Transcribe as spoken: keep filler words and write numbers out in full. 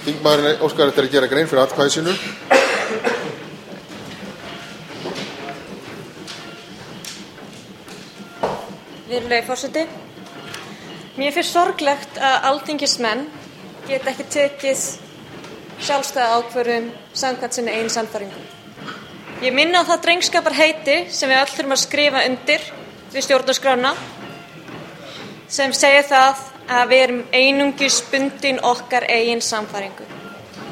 Þingmaðurinn óskar eftir að gera grein fyrir atkvæði sínu. Virðulegi forseti. Mér finnst sorglegt að alþingismenn geta ekki tekið sjálfstæða ákvörðun samkvæmt sinni eigin sannfæringu. Ég minni á það drengskaparheiti sem við öll þurfum að skrifa undir við stjórnarskrána sem segir það að við erum einungis bundin okkar eigin sannfæringu.